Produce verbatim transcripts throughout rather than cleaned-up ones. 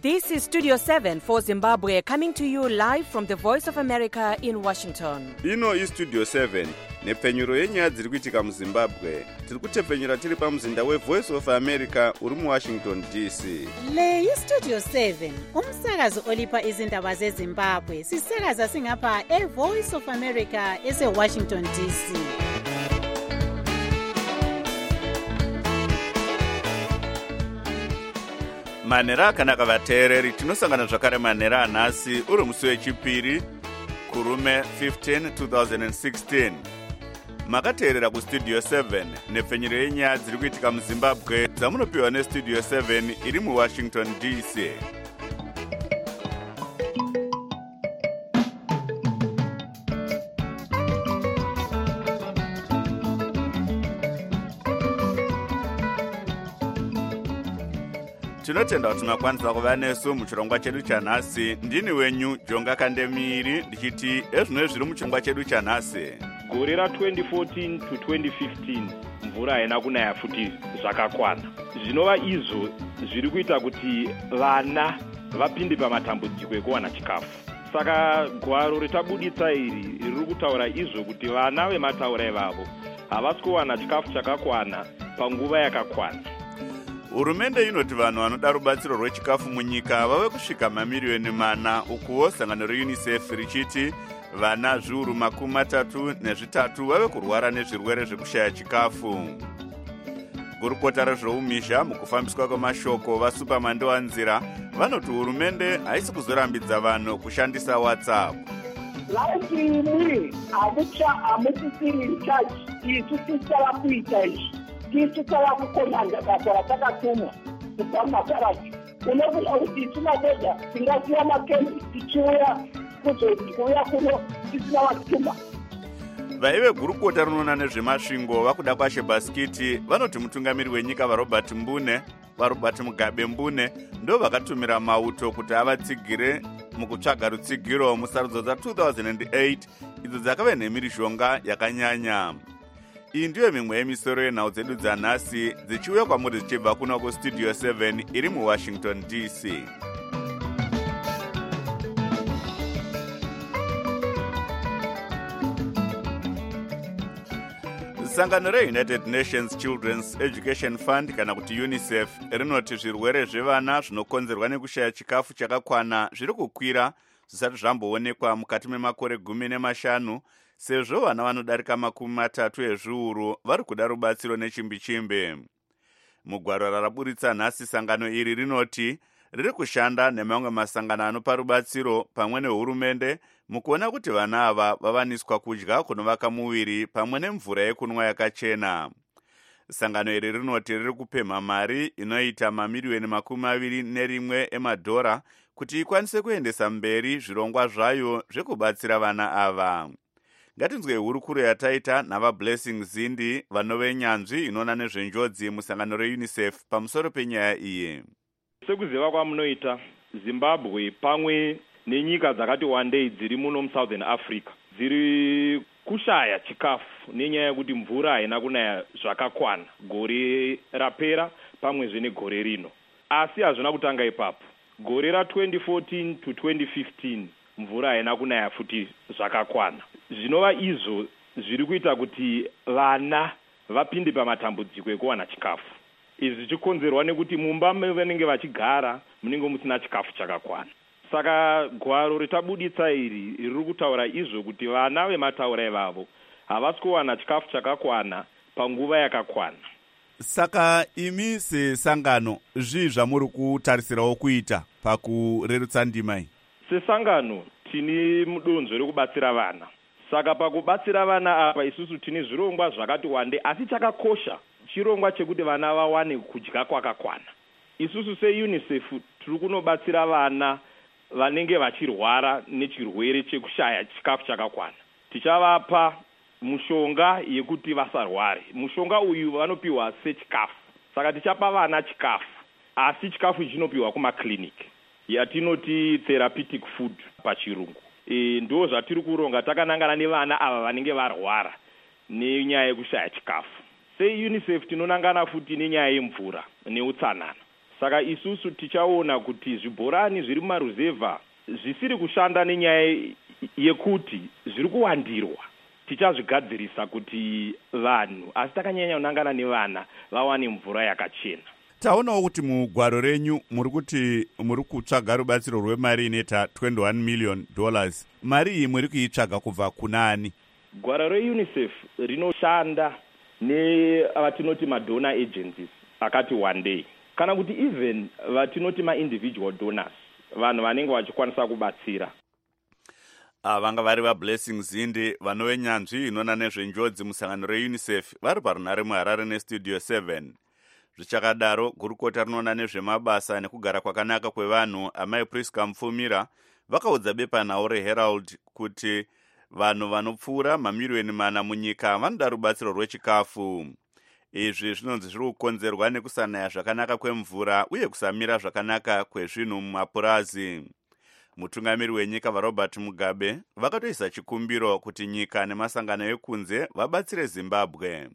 This is Studio seven for Zimbabwe, coming to you live from the Voice of America in Washington. Ino is Studio seven, nepfenyuro yenyaya dziri kuitika muZimbabwe. Tiri kutepfenyura tiri pamuzinda weVoice of America uri muWashington D C. Le iStudio seven, umsakazo olipa izindaba zeZimbabwe. Sisakaza singapha eVoice of America eseWashington D C. Manera akanaka vateereri, tinosangana zvakare manera anhasi uri musi wechipiri kurume fifteen twenty sixteen. Makateerera kuStudio seven nepfenyuro yenyaya dziri kuitika muZimbabwe dzamunopiwa neStudio seven iri muWashington D C. Tinotenda kuti makwanisa kuva nesu muchirongwa chedu chanhasi. Ndini wenyu Jonga Kandemiri ndichiti ezvino zviri muchirongwa chedu chanhasi. Gore ra twenty fourteen to twenty fifteen mvura haina kunaya futi zvakakwana. Zvinova izvo zviri kuita kuti vana vapinde pamatambudziko ekuwana chikafu. Saka gwaro ritabuditsa iri riri kutaura izvo kuti vana vemataura ivavo havasi kuwana chikafu chakakwana panguva yakakwana. Hurumende inoti vanhu vanoda rubatsiro rwechikafu munyika vave kusvika mamiriyoni mana, ukuwo sangano reUNICEF richiti vana zviuru makumi matatu nezvitatu vave kurwara nezvirwere zvekushaya chikafu. Gurukota rezveumisha mukufambiswa kwemashoko vaSuperman Wanzira vanoti hurumende haisi kuzorambidza vanhu kushandisa WhatsApp. Laiti amucha amusisiri charge isu tisala kuita izvi. Isu tala kukonanga basa ratakatumwa kubva mumakarati. Unokuda kuti tinapedza tingasiya makembi tichiuya kuzokuuya kuno tisina watuma. Vaive gurukota rinoona nezvemasvingo vakuda kwashe Baskiti vanoti mutungamiri wenyika vaRobert Mbune vaRobert Mugabe Mbune ndo vakatumira mauto kuti avatsigire mukutsvaga rutsigiro musarudzo dza two thousand eight idzo dzakave nemhirizhonga yakanyanya. Iyi ndiyo mimwe yemisoro yenhau dzedu dzanhasi dzichiuya kwamuri dzichibva kuno kuStudio seven iri muWashington D C. Sangano reUnited Nations Children's Education Fund kana kuti UNICEF rinoti zvirwere zvevana zvinokonzerwa nekushaya chikafu chakakwana zviri kukwira zvisati zvamboonekwa mukati memakore gumi nemashanu, sezvo vana vanodarika makumi matatu ezviuru vari kuda rubatsiro nechimbi-chimbi. Mugwaro raraburitsa nhasi sangano iri rinoti riri kushanda nemamwe masangano anopa rubatsiro pamwe nehurumende mukuona kuti vana ava vavaniswa kudya kunovaka muviri pamwe nemvura yekunwa yakachena. Sangano iri rinoti riri kupemha mari inoita mamiriyoni makumi maviri nerimwe emadhora kuti ikwanise kuendesa mberi zvirongwa zvayo zvekubatsira vana ava. Ngatinzwe hurukuro yataita navaBlessing Zindi vanove nyanzvi inoona nezvenjodzi musangano reUNICEF pamusoro penyaya iyi. Sekuziva kwamunoita, Zimbabwe pamwe nenyika dzakati wandei dziri muno muSouthern Africa dziri kushaya chikafu nenyaya yekuti mvura haina kunaya zvakakwana gore rapera pamwe zvene gore rino. Asi hazvina kutanga ipapo. Gore ra twenty fourteen to twenty fifteen mvura haina kunaya futi zvakakwana. Zvinova izvo zviri kuita kuti vana vapinde pamatambudziko ekuwana chikafu. Izvi zvichikonzerwa nekuti mumba mavanenge vachigara munenge musina chikafu chakakwana. Saka gwaro ritabuditsa iri riri kutaura izvo kuti vana vemataura ivavo havasi kuwana chikafu chakakwana panguva yakakwana. Saka imi sesangano zvii zvamuri kutarisirawo kuita pakurerutsa ndima iyi? Sesangano tini mudonzvo rekubatsira vana. Saka pakubatsira vana apa isusu tini zvirongwa zvakati wande, asi chakakosha chirongwa chekuti vana vawane kudya kwakakwana. Isusu seUNICEF tiri kunobatsira vana vanenge vachirwara nechirwere chekushaya chikafu chakakwana. Tichavapa mushonga yekuti vasarware. Mushonga uyu vanopiwa sechikafu. Saka tichapa vana chikafu, asi chikafu chinopiwa kumakliniki yatinoti therapeutic food pachirungu. E, ndo zvatiri kuronga takanangana nevana ava vanenge varwara nenyaya yekushaya chikafu. SeUNICEF tinonangana futi nenyaya yemvura neutsanana. saka isusu tichaona kuti zvibhorani zviri mumaruzevha zvisiri kushanda nenyaya yekuti zviri kuwandirwa. Tichazvigadzirisa kuti vanhu, asi takanyanya kunangana nevana, vawane mvura yakachena. Taonawo kuti mugwaro renyu muri kuti muri kutsvaga rubatsiro rwemari inoita twenty-one million dollars. Mari iyi muri kuitsvaga kubva kunani? Gwaro reUNICEF rinoshanda nevatinoti madonor agencies akati one day, kana kuti even vatinoti ma-individual donors, vanhu vanenge vachikwanisa kubatsira. Vanga vari vaBlessing Zinde vanove nyanzvi inona nezvenjodzi musangano reUNICEF vari parunhare muHarare nestudio seven. Zvichakadaro, gurukota rinoona nezvemabasa nekugara kwakanaka kwevanhu amai Priska Mufumira vakaudza bepanhau reHerald kuti vanhu vanopfuura mamiliyoni mana munyika vanoda rubatsiro rwechikafu. Izvi zvinonzi zviri kukonzerwa nekusanaya zvakanaka kwemvura uye kusamira zvakanaka kwezvinhu mumapurazi. Mutungamiri wenyika vaRobert Mugabe vakatoisa chikumbiro kuti nyika nemasangano ekunze vabatsire Zimbabwe.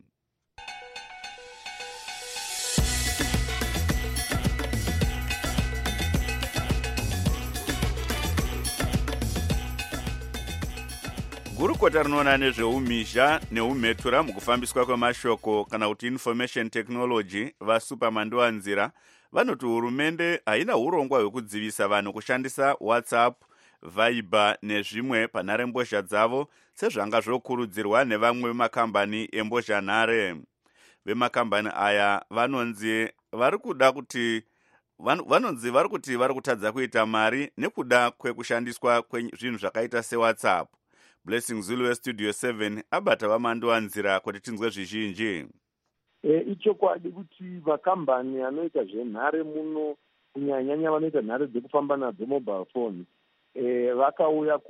Gurukota rinoona nezveumhizha neumhetura mukufambiswa kwemashoko kana kuti information technology vaSupermandowanzira vanoti hurumende haina urongwa hwekudzivisa vanhu kushandisa WhatsApp, Viber nezvimwe panharembozha dzavo sezvanga zvokurudzirwa nevamwe vemakambani embozhanhare. Vemakambani aya vanonzi vari kuda kuti vanonzi vari kuti vari kutadza kuita mari nekuda kwekushandiswa kwezvinhu zvakaita seWhatsApp. Blessing Zulu westudio seven abata vamandowanzira kuti tinzwe zvizhinji. E, ichokwadi kuti vakambani anoita zvenhare muno kunyanyanya vanoita nhare dzekufamba nadzo mobile phone e, vakauya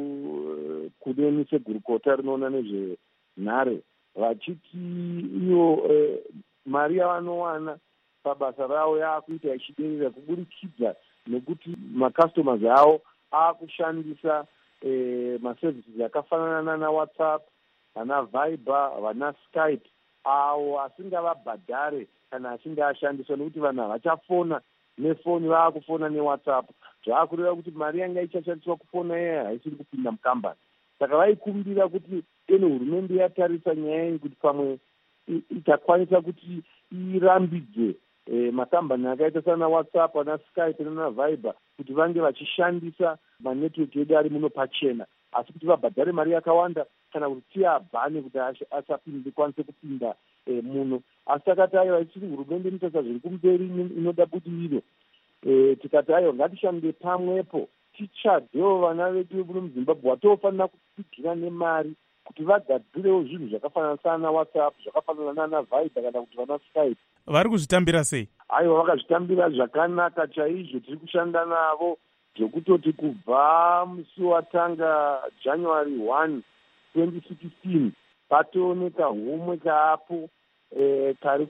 ku kune segurukota rinoona nezvenhare vachiti iyo e, mari yavanowana pabasa ravo yaakuita ichiderera kuburikidza nekuti macustomers avo aakushandisa e, maservices akafanana nana WhatsApp, vana Viber, vana Skype awo asingavabhadhare kana achinge ashandiswa nekuti vanhu havachafona nefoni, vaakufona neWhatsApp. Zvaakureva kuti mari yanga ichashandiswa kufona yeye haisiri kupinda mukambani. Saka vaikumbira kuti ene hurumende yatarisa nyaya iyi kuti pamwe itakwanisa kuti irambidze e, makambani akaita sana WhatsApp, ana Skype nana Viber kuti vange vachishandisa manetwork edu ari muno pachena, asi kuti vabhadhare mari yakawanda kana kuti tiyabhane kuti asapinde kwanise kupinda e, muno. Asi takati aiwa isiri hurumende inotarisa zviri kumberi inoda budiriro. E, tikati aiwa ngatishande pamwepo tichadewo vana vedu muno muZimbabwe watofanira kutsigira nemari kuti vagadzirewo zvinhu zvakafanana sana WhatsApp, zvakafanana nana Viber kana kuti vana Skype. Vari kuzvitambira sei? Aiwa vakazvitambira zvakanaka chaizvo. Tiri kushanda navo zvekutoti kubva musi watanga January first twenty sixteen patooneka humwe kaapo e, kari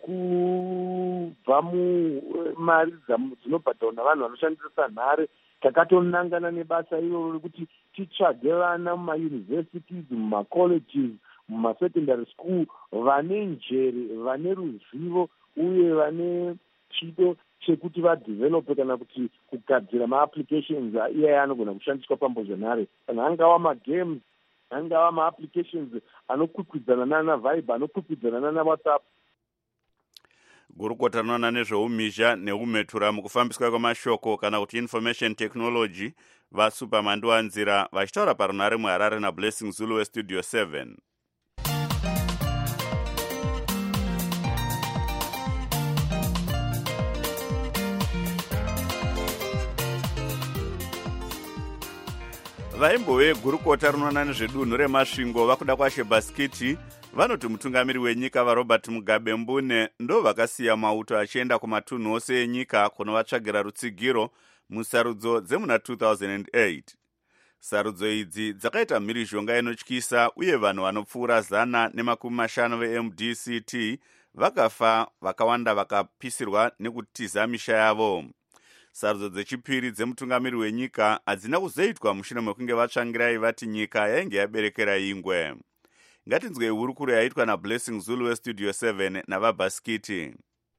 kubva mumari dzinobhadharwa navanhu vanoshandisa nhare. Takatonangana nebasa iroro rekuti titsvage vana mumayunivhesiti, mumacolleges, mumasecondary school vane njere, vane ruzivo uye vane chido chekuti vadevelope kana kuti kugadzira maapplications iyaya anogona kushandiswa pambozhanhare, kana angava magames, angava maapplications anokwikwidzana nana Viber, anokwikwidzana nana WhatsApp. Gurukota rinoona nezveumhizha neumhetura mukufambiswa kwemashoko kana kuti information technology vaSupermandowanzira vachitaura parunhare muHarare naBlessing Zulu westudio seven. Vaimbo vegurukota rinoona nezvedunhu remasvingo vakuda kwaShebaskiti vanoti mutungamiri wenyika vaRobert Mugabe Mbune ndo vakasiya mauto achienda kumatunhu ose enyika kunovatsvagira rutsigiro musarudzo dzemuna two thousand eight. Sarudzo idzi dzakaita mhirizhonga inotyisa uye vanhu vanopfuura zana nemakumi mashanu veM D C T vakafa, vakawanda vakapisirwa nekutiza misha yavo. Sarudzo dzechipiri dzemutungamiri wenyika hadzina kuzoitwa mushure mekunge vatsvangirai vati nyika yainge yaberekera ingwe. Ngatinzwe hurukuro yaitwa naBlessing Zulu westudio seven navaBaskiti.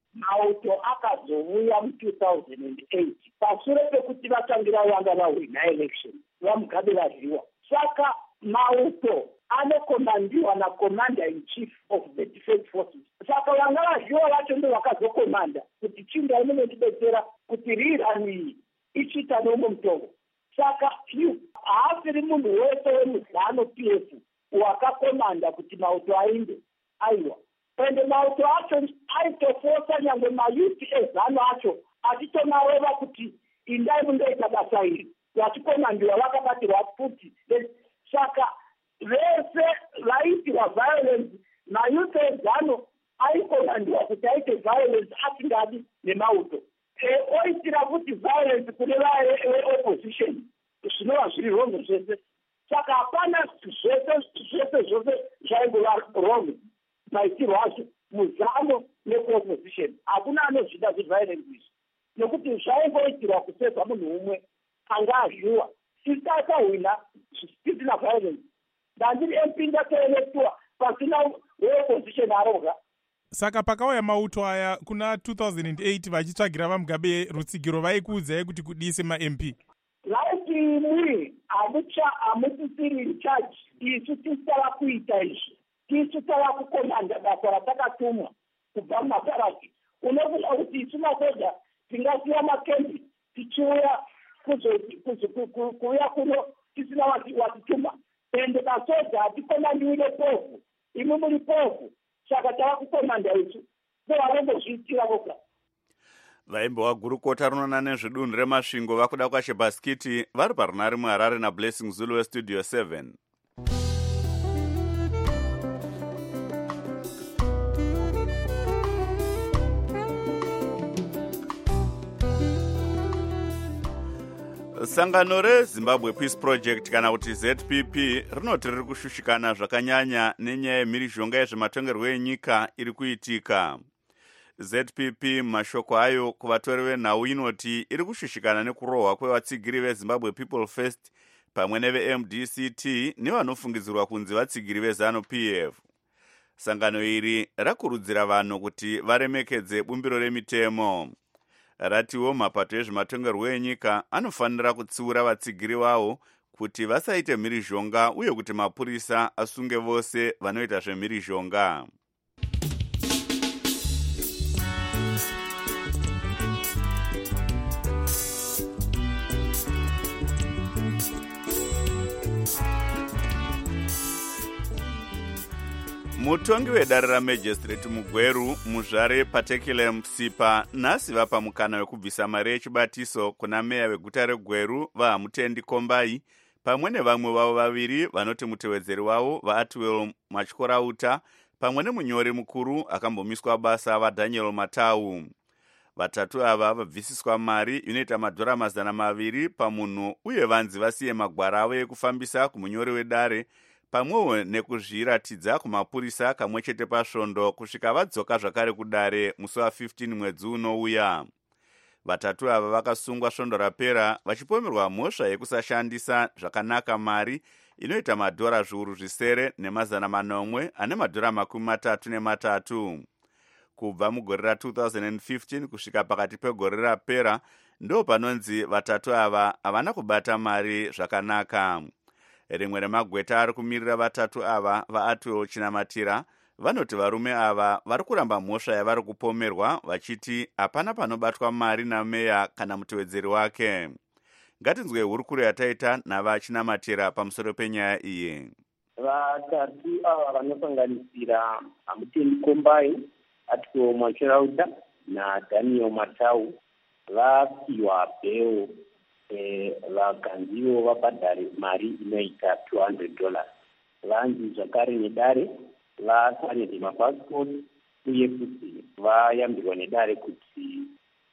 mauto akazouya mu-two thousand eight pashure pekuti vatangira vanga vahwina election vamugabe varyiwa. Saka mauto anokomandiwa nacommander in chief of the defense forces. Saka vanga varyiwa vacho ndo vakazokomanda kuti chinda inonotibetsera kuti rirani iyi ichiita nomwe mutongo. Saka haasiri munhu wese wemuzano P F wakakomanda kuti mauto ainde aiwa. Ende mauto acho aitofosa nyangwe mayuti ezano acho achitonareva kuti indai mundoita basa iri vachikomandiwa vakabatirwa futi. Saka vese vaitirwa violence mayuti ezano aikomandiwa kuti aite violence asingadi nemauto. Oitira kuti violence kune vaopposition zvinova zviri wrong zvese. Saka hapana zvese zvese zvose zvaingova wrong maitirwo acho muzano nekuopposition. Hakuna anozvida zviviolence izvi nekuti zvaingoitirwa kuseva munhu umwe anga azviwa. Sisi akahwina zvisina violence. Ndandiri M P ndatoelektiwa pasina weopposition aroga. Saka pakauya mauto aya kuna two thousand eight vachitsvagira vamugabe rutsigiro vaikuudzai kuti kudii sema-M P? Vaiti muri hamucha hamusisiri charge isu tisitava kuita izvi. Tisu tava kukomanda basa ratakatumwa kubva mumaparaki. Unokuda kuti isu masoja tingasiya makembi tichiuya kuuya kuno tisina watituma. Ende masoja hatikomandi nepofu. Imi muri pofu. Saka tava kukomanda isu. Sevarongozviitira voga. Vaimbo vagurukota runona nezvidunhu remasvingo vakuda kwashe bhasikiti vari parunhare muHarare naBlessing Zulu weStudio seven. Sangano reZimbabwe Peace Project kana kuti Z P P rinoti riri kushushikana zvakanyanya nenyaya yemhirizhonga yezvematongerwo enyika iri kuitika. Z P P mashoko ayo kuvatori venhau inoti iri kushushikana nekurohwa kwevatsigiri veZimbabwe People First pamwe neve-M D C T nevanofungidzirwa kunzi vatsigiri veZanu P F. Sangano iri rakurudzira vanhu kuti varemekedze bumbiro remitemo. Ratiwo mapato ezvematongerwo enyika anofanira kutsiura vatsigiri vavo kuti vasaite mhirizhonga uye kuti mapurisa asunge vose vanoita zvemhirizhonga. Mutongi wedare ramajistrate muGweru muzvare Patekile Msipa nhasi vapa mukana wekubvisa mari yechibatiso kuna meya weguta reGweru vaHamutendi Kombai pamwe nevamwe vavo vaviri vanoti mutevedzeri wavo vaAtwell Matyorauta pamwe nemunyori mukuru akambomiswa basa vaDaniel Matau. Vatatu ava vabvisiswa mari inoita madhora mazana maviri pamunhu uye vanzi vasiye magwara avo ekufambisa kumunyori wedare pamwewo nekuzviratidza kumapurisa kamwe chete pasvondo kusvika vadzoka zvakare kudare musi wa-fifteen mwedzi unouya. Vatatu ava vakasungwa svondo rapera vachipomerwa mhosva yekusashandisa zvakanaka mari inoita madhora zviuru zvisere nemazana manomwe ane madhora makumi matatu nematatu. Kubva mugore ra-two thousand fifteen kusvika pakati pegore rapera ndo panonzi vatatu ava havana kubata mari zvakanaka. Rimwe remagweta ari kumirira vatatu ava vaAtwell Chinamatira vanoti varume ava vari kuramba mhosva yavari kupomerwa vachiti hapana panobatwa mari nameya kana mutevedzeri wake. Ngatinzwe hurukuro yataita navaChinamatira pamusoro penyaya iyi. Vatatu ava vanosanganisira Hamutendi Kombai, Atwell Matyorauta naDaniel Matau vapiwa bheo vakanziwo vabhadhare mari inoita two hundred dollars. Vanzi zvakare nedare vasanirwe mapassport uye futi vayambirwa nedare kuti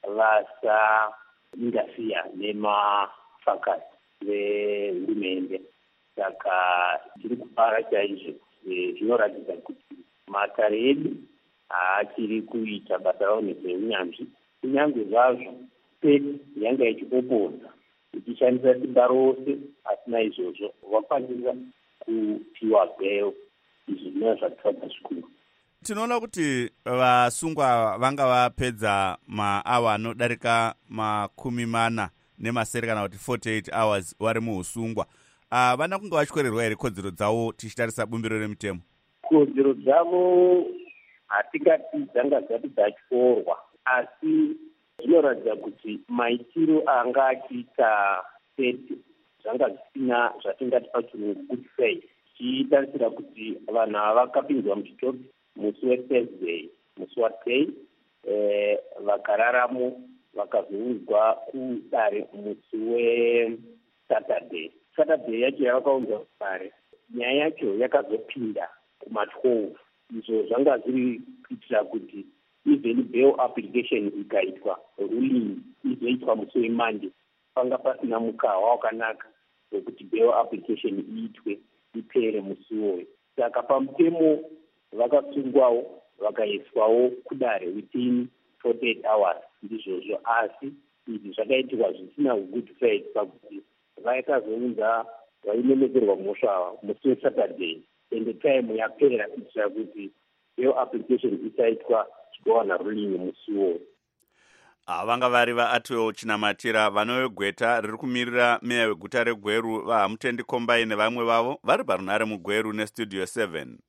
vasaingasiya nemafakasi vehurumende. Saka tiri kupara chaizvo zvinoratidza kuti matare edu haachiri kuita basa ravo nezveunyanzvi kunyange zvazvo peti yanga ichiopoza ichishandisa simba rose, asina izvozvo vakwanisa kupiwa bheo. Izvi zvinova zvatitadza zvikuru. tinoona kuti vasungwa vanga vapedza maawa anodarika makumi mana nemasere kana kuti forty-eight hours vari muusungwa. Uh, vana kunge vachikwererwa here kodzero dzavo tichitarisa bumbiro remutemo? Kodzero dzavo hatingati dzanga dzati dzatyorwa, asi zvinoratidza kuti maitiro anga achiita seti zvanga zvisina zvatingati pachirungu good faith, tichitarisira kuti vanhu ava vakapinzwa muchitoro musi weThursday, musi watei, eh, vakararamo vakazounzwa kudare musi weSaturday. Saturday yacho yavakaunzwa kare, nyaya yacho yakazopinda kuma12. Izvo zvanga zviri kuitira kuti even bail application ikaitwa ruling izoitwa musi weMonday, panga pasina mukawa wakanaka wekuti bail application iitwe ipere musi uwoyo. Saka pamutemo vakasungwawo vakaiswawo kudare within forty-eight hours ndizvozvo, asi izvi zvakaitirwa zvisina good faith pakuti vaikazounza vainemekerwa mhosva musi weSaturday ende time yapera kuitira kuti bail application isaitwa chigowana ruling musi uwoyo. Vanga vari vaAtwell Chinamatira, vano vegweta riri kumirira meya weguta reGweru vaHamutendi Kombai nevamwe vavo vari parunhare muGweru neStudio seven.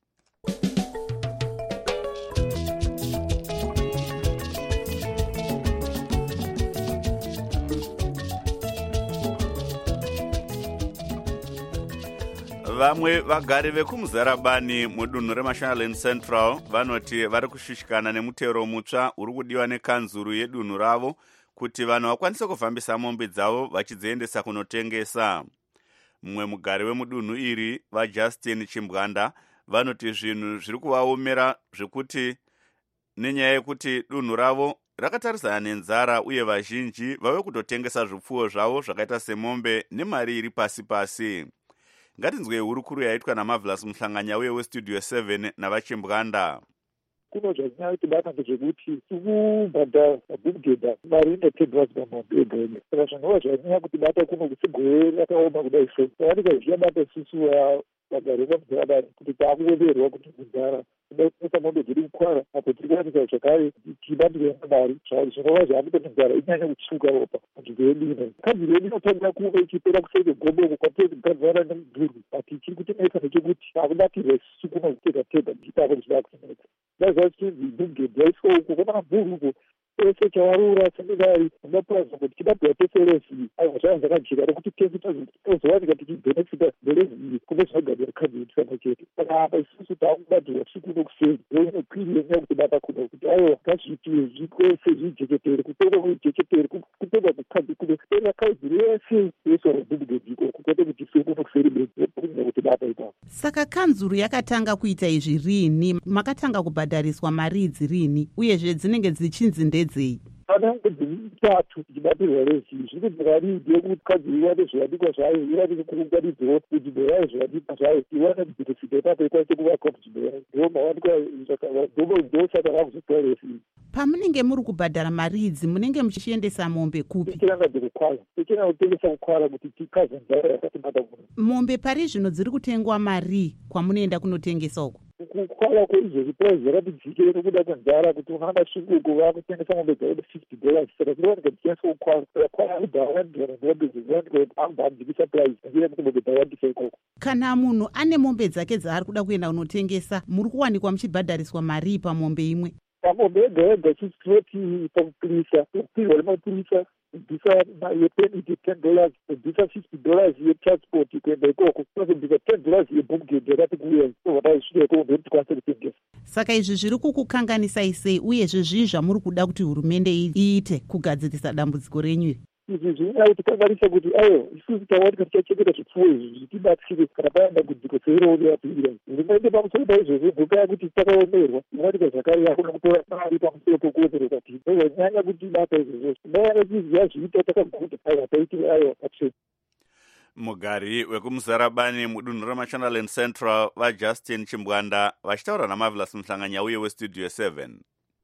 Vamwe vagari vekumuzarabani mudunhu reMashonaland Central vanoti vari kushushikana nemutero mutsva uri kudiwa nekanzuru yedunhu ravo kuti vanhu vakwanise kufambisa mombe dzavo vachidziendesa kunotengesa. Mumwe mugari wemudunhu iri, vaJustin Chimbwanda, vanoti zvinhu zviri kuvaomera zvekuti nenyaya yekuti dunhu ravo rakatarisana nenzara uye vazhinji vave kutotengesa zvipfuwo zvavo zvakaita semombe nemari iri pasi pasi. Ngatinzwe hurukuru yaitwa naMarvelous Muhlanganya uye weStudio seven navaChimbwanda. Kuno zvanyaya kuti bata ndezvekuti tikubhadha mabhugedha mari inotendwa pamombe ega ega. Saka zvinova zvanyanya kuti bata kuno kusigore rakaoma kudai so. Tawanika bata isusu vagari vemuzarabani kuti taakuweverwa kuti munzara kudaisa mombe dziri kukwara apo tiri kuratidza zvakare tichibatirana mari zvinova zvaakuti munzara inyanya kutsvuka ropa panzvimbo yedu ino. Kanzuro yedu inofanira kuva ichipera kusenge gombo kwatiri kugadzirana nemudhuri, ati chiri kutinetsa nechekuti taakubatirwa isusu kuno kutega tega tichitava tichida kutinetsa. Ndazva chinzi bhugedha yaiswa uko kana mabhuru uko ese chavarura seminari unapuraza kuti chibatirwa teseresi aiwa zvanga zvakajira rekuti tezi tozowanika tichibhenefita berezi iyi kune zvinogadira kanzuro tisana chete. Saka apa isusu taakubatirwa siku nokuseni inokwiri yenyaya kuti bata kuda kuti aiwa ngazviitiwe zvikwese zvijechetere kutenga kuijechetere kutenga kukanzi kutenga kanzuro yese yeswa rebhugedha ikoko kwete kuti siku nokuseni bedzi kunyanya kuti bata ipapo. Saka kanzuro yakatanga kuita izvi rini? Makatanga kubhadhariswa mari idzi rini uyezve dzinenge dzichinzi ndedzei? Panenge dzitatu tichibatirwa rezi zviri dzikaridhi yekuti kanzuro iwane zviwanikwa zvayo, iwane kurungaridzwa kunzvimbo yayo zviwanikwa zvayo, iwane kudzikusvika ipapo ikwanise kuvakwa kunzvimbo yayo, ndo mawanikwa ndosaka vakuzotora rezi. Pamunenge muri kubhadhara mari idzi munenge muchiendesa mombe kupi? Tichiranga dzekukwara, tichiranga kutengesa kukwara kuti tikaze nzara yakatibata kuno. Mombe pari zvino dziri kutengwa mari kwamunoenda kunotengesa uko? Kukwara kweizvozvi puraizi yakati dzikire nekuda kwenzara kuti unohamba svinguko vakutengesa mombe dzaide fifty dollars. Saka tinowanika tichiendesa kukwara kukwara kudhawandira mombe dzeziwanika kuti amba adzikisa puraizi ngekuti kuti mombe dzawandisa ikoko. Kana munhu ane mombe dzake dzaari kuda kuenda kunotengesa, muri kuwanikwa muchibhadhariswa mari pamombe imwe? Pamombe yega yega chisinoti pamupurisa kupirwa nemapurisa kubvisa yepeniti ten dollars, kubvisa fifty dollars yetransport kuenda ikoko, kubvisa ten dollars yebhugedha yakati kuuya vatazvida ikoko ndoti tikwanise kutengesa. Saka izvi zviri kukukanganisai sei uyezve zvii zvamuri kuda kuti hurumende iite kugadzirisa dambudziko renyu iri? Izvi zvinoda kutikanganisa kuti aiwa isusu tawanika tichachengeta zvipfuwo izvi zvitibatsire kana paenda kudziko seironi yapira. Hurumende pamusoro paizvozvo mhuka yakuti takaomerwa inowanika zvakare yakuna kutora mari pamusoro pokuomerwa kuti zvanyanya kuti bata izvozvo nyaya tiziva zviita takaguta aiwa taitire aiwa patsvene. Mugari wekumuzarabani mudunhu reMashonaland Central vaJustin Chimbwanda vachitaura naMarvelous Muhlanganya uye weStudio seven.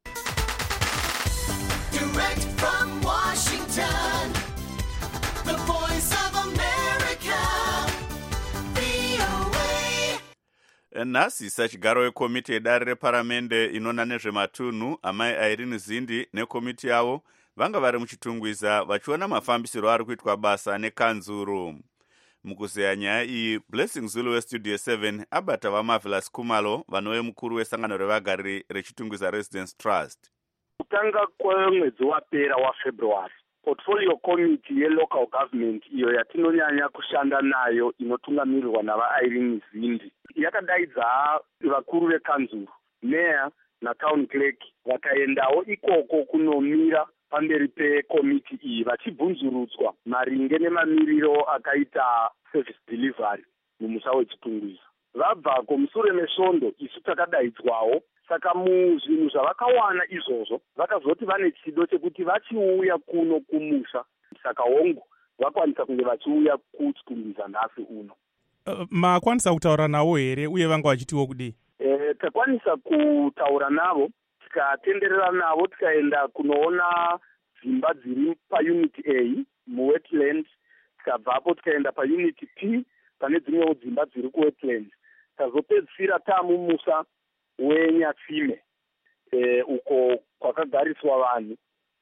Direct from Washington, the voice of America, V O A. Nhasi sachigaro wekomiti yedare reparamende inona nezvematunhu amai Irene Zindi nekomiti yavo vanga vari muchitungwiza vachiona mafambisiro ari kuitwa basa nekanzuru. Mukuzeya nyaya iyi, Blessing Zulu westudio seven abata vaMarvelous Khumalo vanove mukuru wesangano revagari rechitungwiza Residence Trust. Kutanga kwemwedzi wapera waFebruary, portfolio committee yelocal government iyo yatinonyanya kushanda nayo inotungamirirwa navaIrene Zindi yakadaidza vakuru vekanzuru, meya natown clerk vakaendawo ikoko kunomira pamberi pekomiti iyi vachibvunzurutswa maringe nemamiriro akaita service delivery mumusha wechitungwiza. Vabvako mushure mesvondo isu takadaidzwawo, saka muzvinhu zvavakawana izvozvo vakazoti vane chido chekuti vachiuya kuno kumusha, saka hongu vakwanisa kunge vachiuya kuchitungwiza nhasi uno. Uh, makwanisa kutaura navo here uye vanga vachitiwo kudii? E, takwanisa kutaura navo, tikatenderera navo tikaenda kunoona dzimba dziri paunit A muwetland, tikabvapo tikaenda paunit P pane dzimwewo dzimba dziri kuwetland, tazopedzisira taamumusa weNyatsime e, uko kwakagariswa vanhu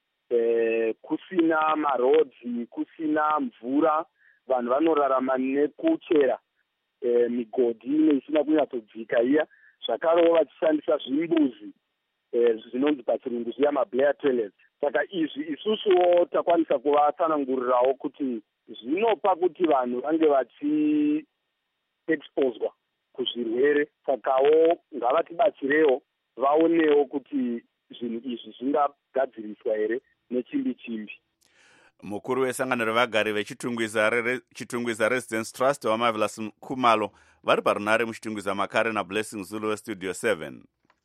e, kusina marodzi, kusina mvura, vanhu vanorarama nekuchera e, migodhi neisina kunyatsodzika iya, zvakarewo vachishandisa zvimbuzi e, zvinonzi pachirungu zviya mablair toilets. Saka izvi isusuwo takwanisa kuvatsanangurirawo kuti zvinopa kuti vanhu vange vachi exposwa kuzvirwere, sakawo ngavatibatsirewo vaonewo kuti zvinhu izvi zvingagadziriswa here nechimbi chimbi. Mukuru wesangano revagari vechitungwiza re, chitungwiza Residence Trust vaMarvelous Khumalo vari parunare muchitungwiza makare naBlessing Zulu westudio seven.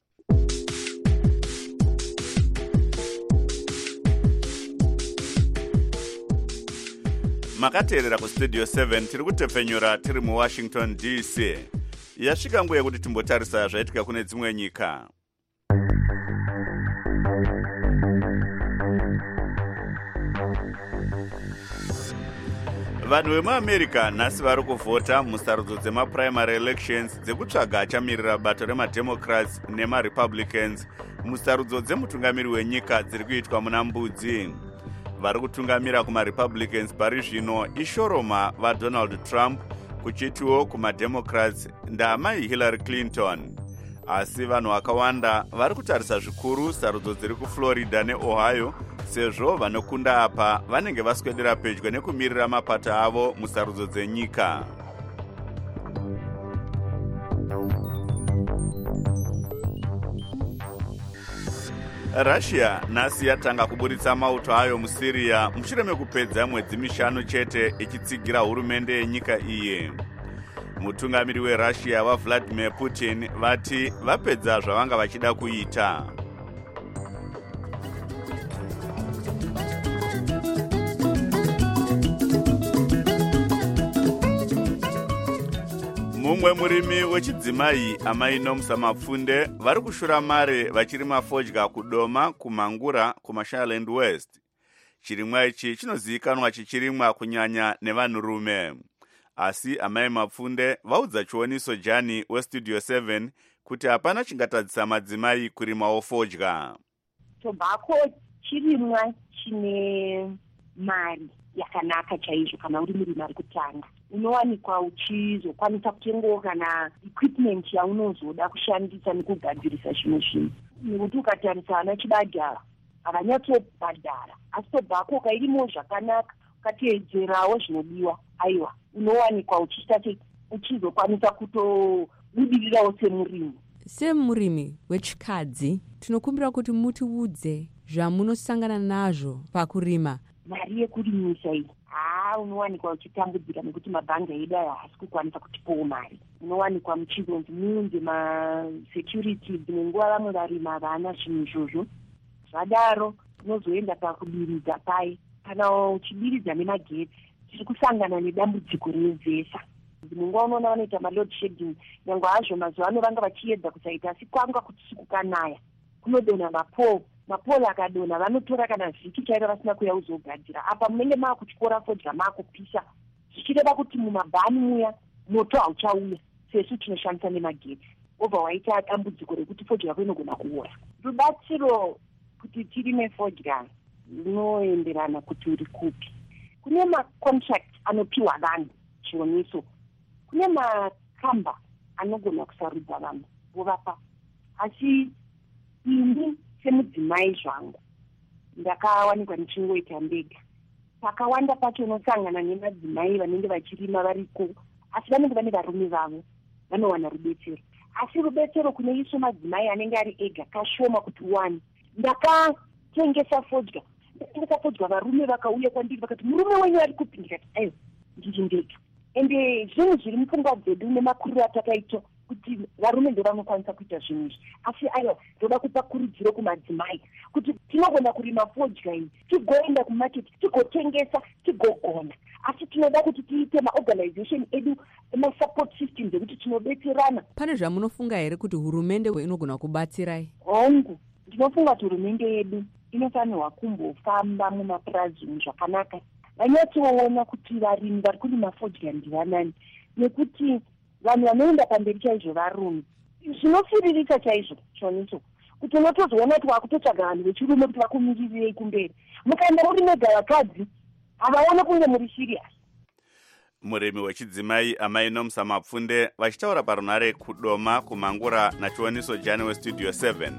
Makateerera kustudio seven tiri kutepfenyura tiri muWashington D C. Yasvika nguva yekuti timbotarisa zvaitika kune dzimwe nyika. Vanhu vemuAmerica nhasi vari kuvhota musarudzo dzemaprimary elections dzekutsvaga achamirira bato remademocrats nemarepublicans musarudzo dzemutungamiri wenyika dziri kuitwa muna Mbudzi. Vari kutungamira kumarepublicans pari zvino ishoroma vaDonald Trump, kuchitiwo kumademocrats ndaamai Hillary Clinton. Asi vanhu vakawanda vari kutarisa zvikuru sarudzo dziri kuFlorida neOhio, sezvo vanokunda apa vanenge vaswedera pedyo nekumirira mapato avo musarudzo dzenyika. Russia nhasi yatanga kuburitsa mauto ayo muSyria mushure mekupedza mwedzi mishanu chete ichitsigira hurumende yenyika iye. Mutungamiri weRussia vaVladimir Putin vati vapedza zvavanga vachida kuita. Mumwe murimi wechidzimai amai Nomsa Mapfunde vari kushura mare vachirima fodya kudoma, kumangura, kuMashaland West. Chirimwa ichi chinozivikanwa chichirimwa kunyanya nevanhurume. Asi amai Mapfunde vaudza chioniso Jani westudio seven kuti hapana chingatadzisa madzimai kurimawo fodya. Tobacco chirimwa chine mari yakanaka chaizvo kana uri murimi ari kutanga. Unowanikwa uchizokwanisa kutengawo kana equipment yaunozoda kushandisa nekugadzirisa zvimwe zvinhu. Nekuti ukatarisa ana Chibagara havanyatsobhadhara, asi Tobacco kairimo zvakanaka ukateedzerawo zvinodiwa, aiwa unowanikwa uchiita uchizokwanisa kutobudirirawo semurimi. Semurimi wechikadzi tinokumbira kuti mutiudze zvamunosangana nazvo pakurima. Mari yekurimisa iyi haa unowanikwa uchitambudzika nekuti mabhanga edu aya haasi kukwanisa kutipawo mari. Unowanikwa muchizonzi muunze masecurity, dzimwe nguva vamwe varima havana zvinhu izvozvo. Zvadaro unozoenda pakudiridza pai. Kana uchidiridza nemagetsi tiri kusangana nedambudziko remuvhesa. Dzimwe nguva unoona vanoita maload shedding, nyangwe hazvo mazuva ano vanga vachiedza kusaita, asi kwanga kuti kukanaya kunodonha mapole. Mapole akadonha vanotora kana vhiki chairo vasina kuya uzogadzira. Apa munenge maakutyora fodya maakupisa, zvichireva kuti mumabhani muya moto hauchauya. sesu tinoshandisa nemagetsi obva waita dambudziko rekuti fodya yako inogona kuora. Rubatsiro kuti tirime fodya runoenderana kuti uri kupi. Kune macontract anopiwa vanhu chioniso, kune makamba anogona kusarudza vanhu vovapa. Asi ini semudzimai zvangu ndakawanikwa ndichingoita ndega. Pakawanda pacho unosangana nemadzimai vanenge vachirima variko, asi vanenge vane varume vavo vanowana rubetsero. Asi rubetsero kune isu madzimai anenge ari ega kashoma kuti wani. Ndakatengesa fodya, ndakatengesa fodya, varume vakauya kwandiri vakati murume wenyu ari kupi? Ndikati ayo ndiri ndega. Ende zvinhu zviri mupfungwa dzedu nemakuriro atakaita kuti varume ndo vanokwanisa kuita zvinhu izvi. Asi ayo ndoda kupa kurudziro kumadzimai kuti tinogona kurima fodya iyi, tigoenda kumaketi, tigotengesa, tigogona. Asi tinoda kuti tiite maorganization edu, masupport system dzekuti tinobetserana. Pane zvamunofunga here kuti hurumende inogona kubatsirai? Hongu, ndinofunga kuti hurumende yedu inofanirwa kumbofamba mumapurazi zvakanaka, vanyatsoona kuti varimi vari kurima fodya ndivanani, nekuti vanhu vanoenda pamberi chaizvo varume. Zvinofiririsa chaizvo chonicho kuti unotozoona kuti wakutotsvaga vanhu vechirume kuti vakumirirei kumberi. Mukaenda muri mega vakadzi havaone kunge muri serious. Murimi wechidzimai Amai Nomsa Mapfunde vachitaura parunare kudoma kumangura nachioniso Jani westudio seven.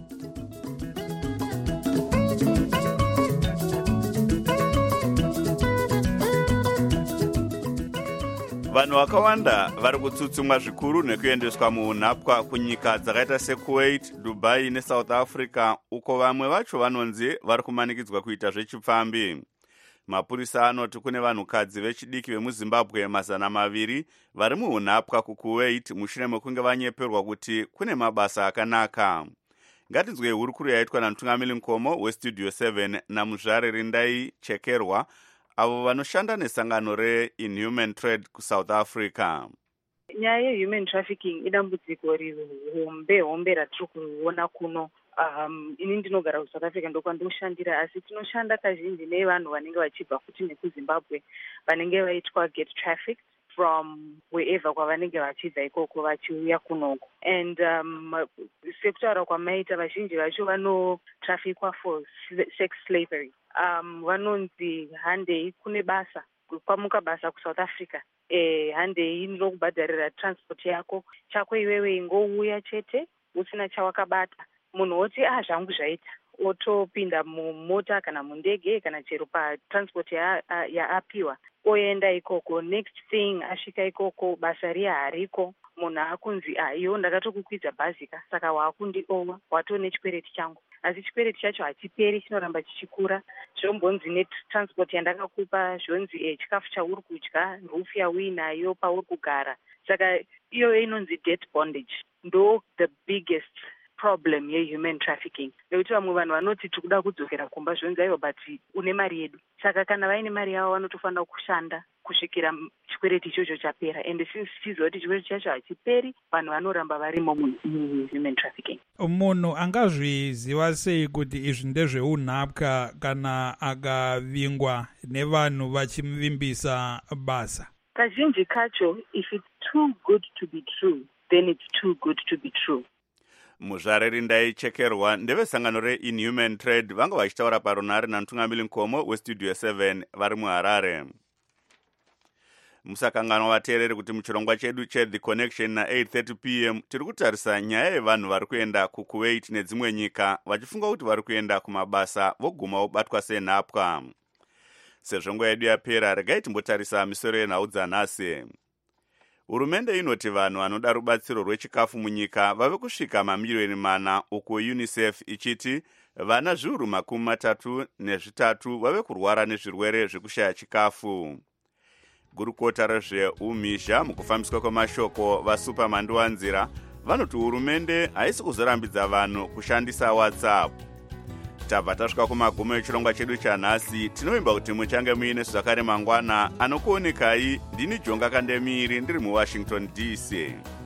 Vanhu vakawanda vari kutsutsumwa zvikuru nekuendeswa muunhapwa kunyika dzakaita seKuwait, Dubai neSouth Africa, uko vamwe vacho vanonzi vari kumanikidzwa kuita zvechipfambi. Mapurisa anoti kune vanhukadzi vechidiki vemuZimbabwe mazana maviri vari muunhapwa kuKuwait mushure mekunge vanyeperwa kuti kune mabasa akanaka. Ngatinzwe hurukuru yaitwa namutungamiri mukomo westudio seven naMuzvare Rindai Chekerwa, avo vanoshanda nesangano reInhuman Trade kuSouth Africa. Nyaya yehuman trafficking idambudziko rihombe hombe ratiri kuona kuno. Um, ini ndinogara kuSouth Africa ndokwandoshandira, asi tinoshanda kazhinji nevanhu vanenge vachibva futi nekuZimbabwe vanenge vaitwa get trafficked from wherever kwavanenge vachibva ikoko vachiuya kunoko. And um, sekutaura kwamaita vazhinji vacho vanotrafikwa for sex slavery. Um, vanonzi handei kune basa, kwamuka basa kuSouth Africa. Eh, handei inokubhadharira transport yako, chako iwewe ingouya chete usina chawakabata. Munhu oti ah zvangu zvaita, otopinda mumota kana mundege kana chero patransport yaapiwa, oenda ikoko. Next thing asvika ikoko basa riya hariko, munhu akunzi ah iwo ndakatokukwidza bhazika saka waakundiova, wato nechikwereti changu. Asi chikwereti chacho hachiperi, chinoramba chichikura. Zvombonzi netransport yandakakupa, zvonzi eh, chikafu chauri kudya, roof yauinayo pauri kugara. Saka iyo inonzi debt bondage. Ndo the biggest problem yehuman trafficking. Nekuti vamwe vanhu vanoti tikuda kudzokera kumba zvonzi aiwa but une mari yedu. Saka kana vaine mari yavo vanotofanira kushanda kusvikira chikwereti ichocho chapera. And since chizoti chikwereti chacho hachiperi, vanhu vanoramba varimo muhuman trafficking. Munhu angazviziva sei kuti izvi ndezveunhapwa kana akavingwa nevanhu vachimuvimbisa basa? Kazhinji kacho, if it's too good to be true, then it's too good to be true. Muzvare Rindai Chekerwa ndevesangano reInhuman Trade vanga vachitaura parunare namutungamiri mukomo westudio seven vari muHarare. Musakangana vateereri kuti muchirongwa chedu cheThe Connection na eight thirty p m tiri kutarisa nyaya yevanhu vari kuenda kuKuwait nedzimwe nyika vachifunga kuti vari kuenda kumabasa voguma vobatwa senhapwa. Sezvo nguva yedu yapera, regai timbotarisa misoro yenhau dzanhasi. Hurumende inoti vanhu vanoda rubatsiro rwechikafu munyika vave kusvika mamiliyoni mana, uko UNICEF ichiti vana zviuru makumi matatu nezvitatu vave kurwara nezvirwere zvekushaya chikafu. Gurukota rezveumhizha mukufambiswa kwemashoko vaSuperman Wanzira vanoti hurumende haisi kuzorambidza vanhu kushandisa WhatsApp. Tabva tasvika kumagumo echirongwa chedu chanhasi. Tinovimba kuti muchange muine zvakare mangwana. Anokuonekai ndini Jonga Kandemiri ndiri muWashington D C.